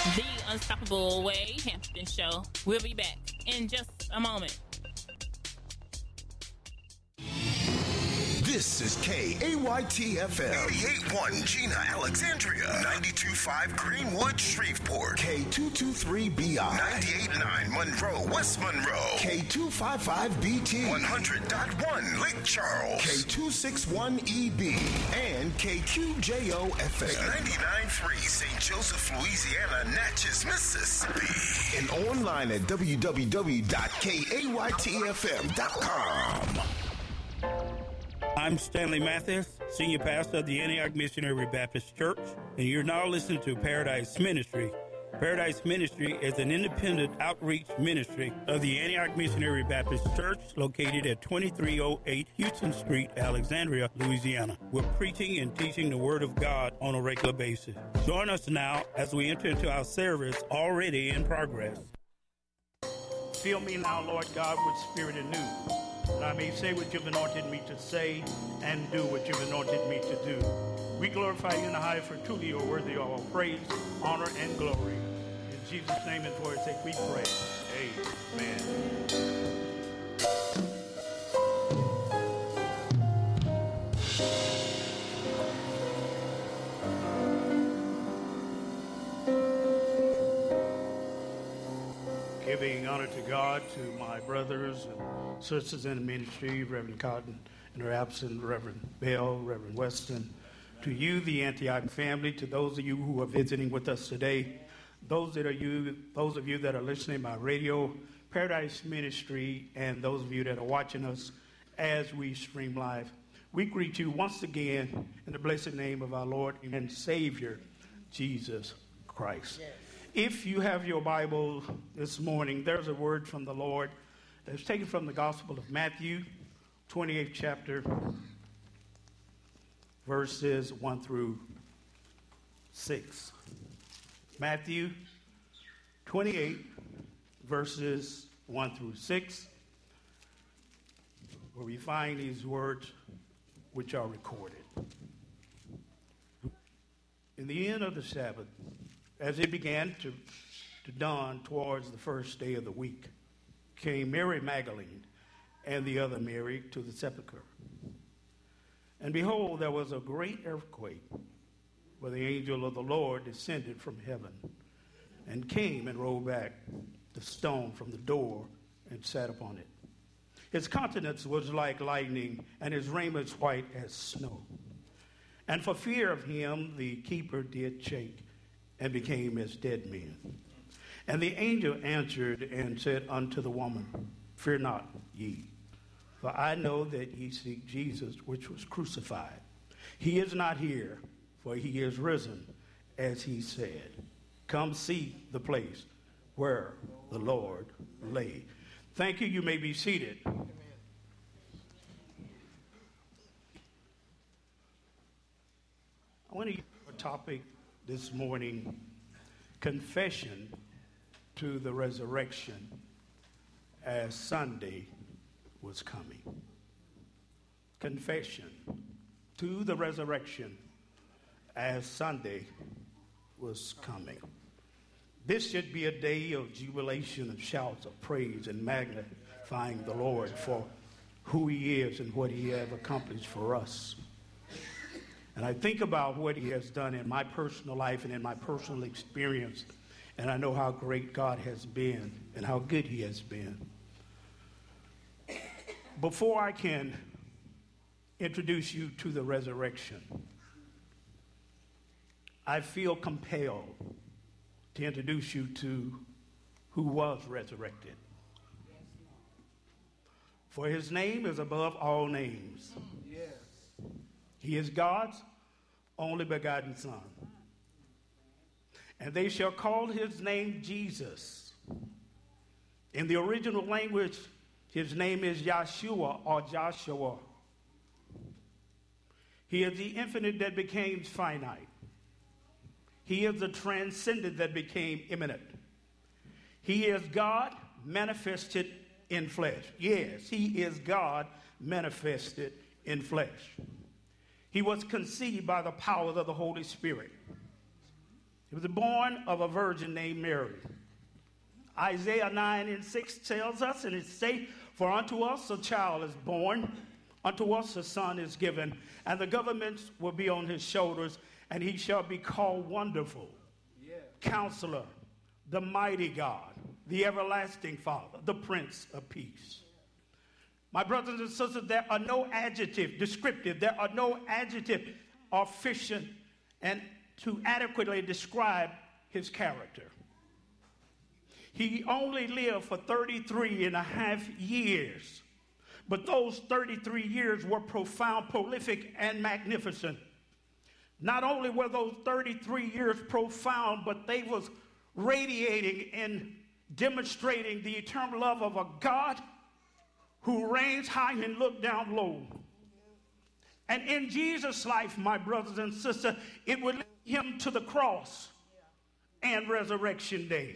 The Unstoppable Way Hampton Show. We'll be back in just a moment. This is KAYT-FM. 88.1 Gina, Alexandria. 92.5 Greenwood, Shreveport. K223BI. 98.9 Monroe, West Monroe. K255BT. 100.1 Lake Charles. K261EB. And KQJO-FM. 99.3 St. Joseph, Louisiana, Natchez, Mississippi. And online at www.kaytfm.com. I'm Stanley Mathis, Senior Pastor of the Antioch Missionary Baptist Church, and you're now listening to Paradise Ministry. Paradise Ministry is an independent outreach ministry of the Antioch Missionary Baptist Church located at 2308 Houston Street, Alexandria, Louisiana. We're preaching and teaching the Word of God on a regular basis. Join us now as we enter into our service already in progress. Fill me now, Lord God, with spirit anew, that I may say what you've anointed me to say and do what you've anointed me to do. We glorify you in the high, for truly you are worthy of all praise, honor, and glory. In Jesus' name and for his sake we pray. Amen. Giving honor to God, to my brothers and sisters in the ministry, Reverend Cotton and her absent, Reverend Bell, Reverend Weston, to you, the Antioch family, to those of you who are visiting with us today, those of you that are listening by radio, Paradise Ministry, and those of you that are watching us as we stream live, we greet you once again in the blessed name of our Lord and Savior, Jesus Christ. Yes. If you have your Bible this morning, there's a word from the Lord that's taken from the Gospel of Matthew, 28th chapter, verses 1 through 6. Matthew 28, verses 1 through 6, where we find these words which are recorded. In the end of the Sabbath, as it began to dawn towards the first day of the week, came Mary Magdalene and the other Mary to the sepulchre. And behold, there was a great earthquake, where the angel of the Lord descended from heaven and came and rolled back the stone from the door and sat upon it. His countenance was like lightning, and his raiment white as snow. And for fear of him, the keeper did shake and became as dead men. And the angel answered and said unto the woman, Fear not ye, for I know that ye seek Jesus, which was crucified. He is not here, for he is risen, as he said. Come see the place where the Lord lay. Thank you. You may be seated. I want to use a topic this morning, confession to the resurrection, as Sunday was coming. Confession to the resurrection as Sunday was coming. This should be a day of jubilation, of shouts of praise and magnifying the Lord for who he is and what he has accomplished for us. And I think about what he has done in my personal life and in my personal experience, and I know how great God has been and how good he has been. Before I can introduce you to the resurrection, I feel compelled to introduce you to who was resurrected. For his name is above all names. Yes. He is God's only begotten Son. And they shall call his name Jesus. In the original language, his name is Yeshua or Joshua. He is the infinite that became finite. He is the transcendent that became immanent. He is God manifested in flesh. Yes, he is God manifested in flesh. He was conceived by the power of the Holy Spirit. He was born of a virgin named Mary. Isaiah 9:6 tells us, and it says, "For unto us a child is born, unto us a son is given, and the government will be on his shoulders, and he shall be called Wonderful, Counselor, the Mighty God, the Everlasting Father, the Prince of Peace." My brothers and sisters, there are no adjective descriptive, there are no adjective efficient and to adequately describe his character. He only lived for 33 and a half years, but those 33 years were profound, prolific, and magnificent. Not only were those 33 years profound, but they was radiating and demonstrating the eternal love of a God who reigns high and look down low. And in Jesus' life, my brothers and sisters, it would lead him to the cross and resurrection day.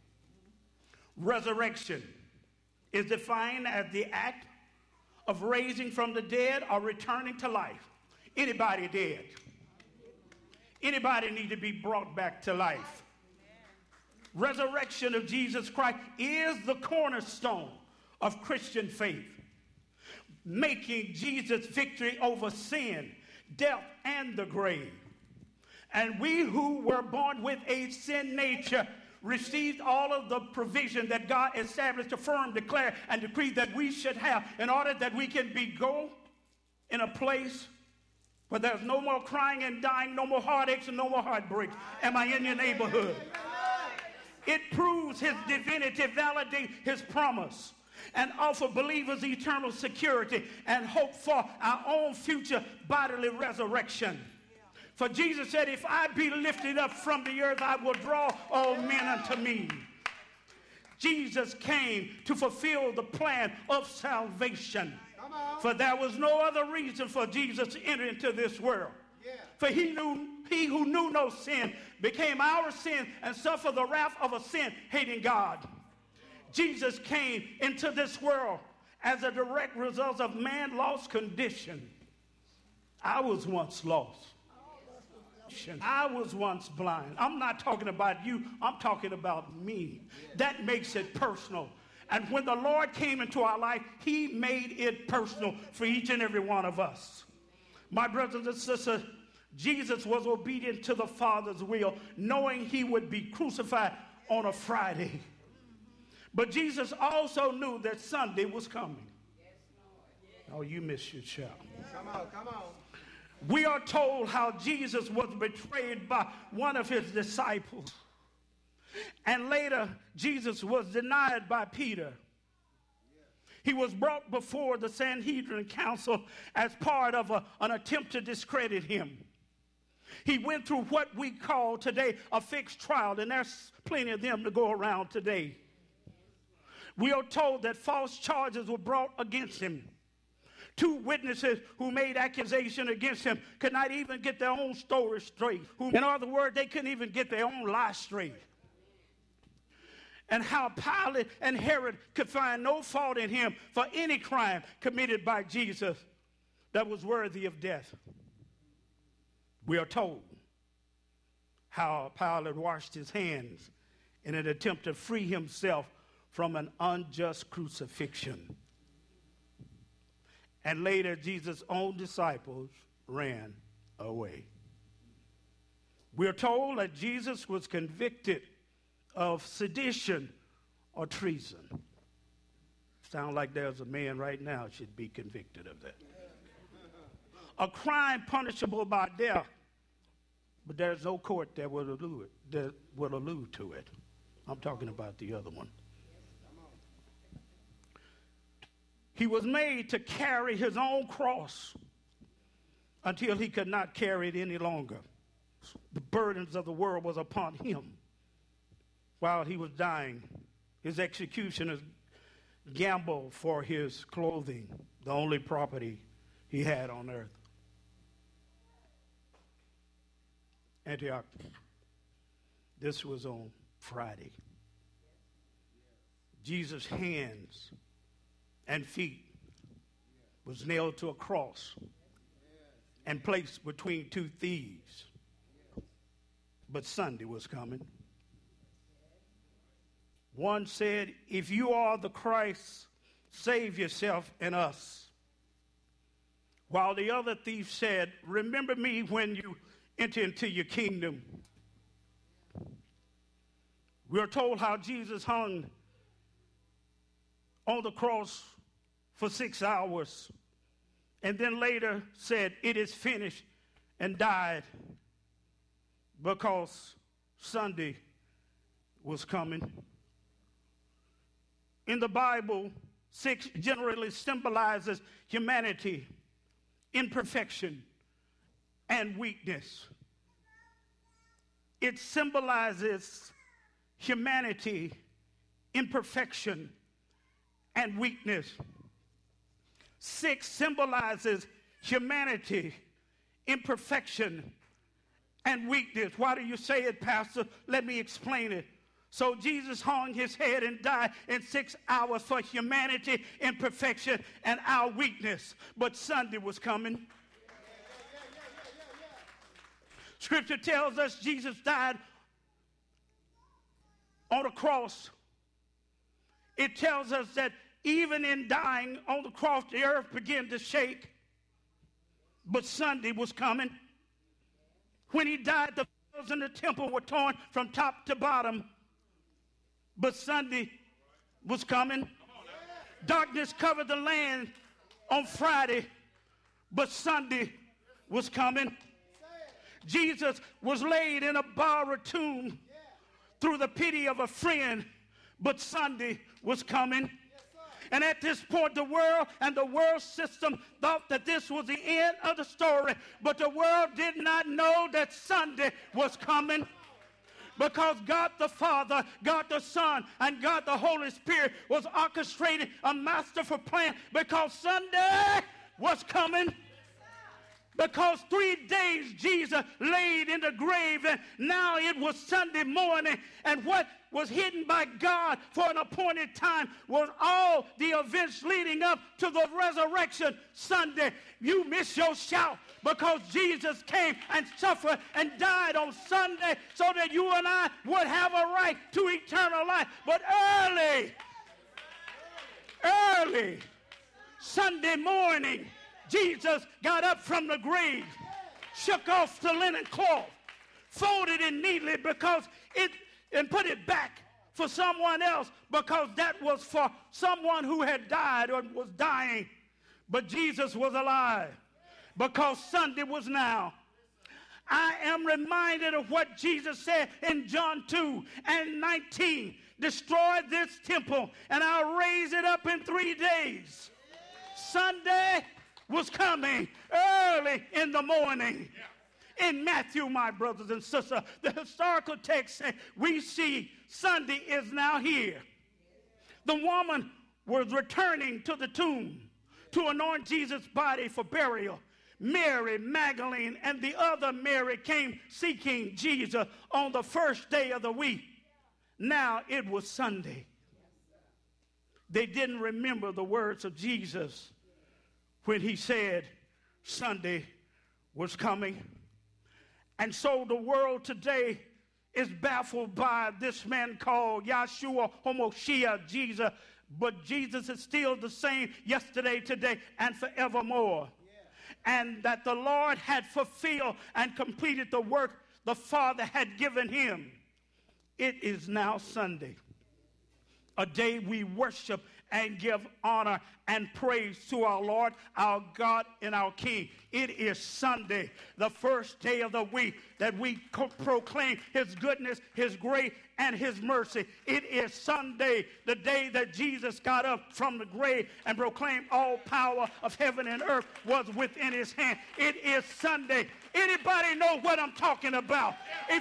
Resurrection is defined as the act of raising from the dead or returning to life. Anybody dead? Anybody need to be brought back to life? Resurrection of Jesus Christ is the cornerstone of Christian faith, making Jesus' victory over sin, death, and the grave. And we who were born with a sin nature received all of the provision that God established, affirmed, declared, and decreed that we should have in order that we can go in a place where there's no more crying and dying, no more heartaches, and no more heartbreaks. Am I in your neighborhood? It proves his divinity, validates his promise, and offer believers eternal security and hope for our own future bodily resurrection. For Jesus said, "If I be lifted up from the earth, I will draw all men unto me." Jesus came to fulfill the plan of salvation. For there was no other reason for Jesus to enter into this world. For he who knew no sin became our sin and suffered the wrath of a sin-hating God. Jesus came into this world as a direct result of man's lost condition. I was once lost. I was once blind. I'm not talking about you. I'm talking about me. That makes it personal. And when the Lord came into our life, he made it personal for each and every one of us. My brothers and sisters, Jesus was obedient to the Father's will, knowing he would be crucified on a Friday. But Jesus also knew that Sunday was coming. Oh, you missed your shout. Come on. We are told how Jesus was betrayed by one of his disciples. And later, Jesus was denied by Peter. He was brought before the Sanhedrin Council as part of an attempt to discredit him. He went through what we call today a fixed trial, and there's plenty of them to go around today. We are told that false charges were brought against him. Two witnesses who made accusation against him could not even get their own story straight. In other words, they couldn't even get their own lie straight. And how Pilate and Herod could find no fault in him for any crime committed by Jesus that was worthy of death. We are told how Pilate washed his hands in an attempt to free himself from an unjust crucifixion. And later, Jesus' own disciples ran away. We are told that Jesus was convicted of sedition or treason. Sound like there's a man right now should be convicted of that. A crime punishable by death, but there's no court that will allude to it. I'm talking about the other one. He was made to carry his own cross until he could not carry it any longer. The burdens of the world was upon him. While he was dying, his executioners gambled for his clothing, the only property he had on earth. Antioch. This was on Friday. Jesus' hands and feet was nailed to a cross and placed between two thieves. but Sunday was coming. One said, if you are the Christ, save yourself and us. While the other thief said, remember me when you enter into your kingdom. We are told how Jesus hung on the cross for 6 hours and then later said, it is finished, and died because Sunday was coming. In the Bible, 6 generally symbolizes humanity, imperfection, and weakness. It symbolizes humanity, imperfection, and weakness. 6 symbolizes humanity, imperfection, and weakness. Why do you say it, Pastor? Let me explain it. So Jesus hung his head and died in 6 hours for humanity, imperfection, and our weakness. But Sunday was coming. Scripture tells us Jesus died on the cross. It tells us that even in dying on the cross, the earth began to shake. But Sunday was coming. When he died, the veils in the temple were torn from top to bottom. But Sunday was coming. Darkness covered the land on Friday, but Sunday was coming. Jesus was laid in a borrowed tomb through the pity of a friend, but Sunday was coming. And at this point, the world and the world system thought that this was the end of the story. But the world did not know that Sunday was coming. Because God the Father, God the Son, and God the Holy Spirit was orchestrating a masterful plan. Because Sunday was coming. Because 3 days Jesus laid in the grave, and now it was Sunday morning. And what was hidden by God for an appointed time was all the events leading up to the resurrection Sunday. You miss your shout because Jesus came and suffered and died on Sunday so that you and I would have a right to eternal life. But early Sunday morning, Jesus got up from the grave, shook off the linen cloth, folded it neatly and put it back for someone else because that was for someone who had died or was dying. But Jesus was alive because Sunday was now. I am reminded of what Jesus said in John 2:19. Destroy this temple and I'll raise it up in 3 days. Sunday was coming early in the morning. In Matthew, my brothers and sisters, the historical text says, we see Sunday is now here. The woman was returning to the tomb to anoint Jesus' body for burial. Mary Magdalene and the other Mary came seeking Jesus on the first day of the week. Now it was Sunday. They didn't remember the words of Jesus when he said Sunday was coming. And so the world today is baffled by this man called Yahshua HaMashiach, Jesus. But Jesus is still the same yesterday, today, and forevermore. Yeah. And that the Lord had fulfilled and completed the work the Father had given him. It is now Sunday, a day we worship and give honor and praise to our Lord, our God, and our King. It is Sunday, the first day of the week, that we proclaim his goodness, his grace, and his mercy. It is Sunday, the day that Jesus got up from the grave and proclaimed all power of heaven and earth was within his hand. It is Sunday. Anybody know what I'm talking about? If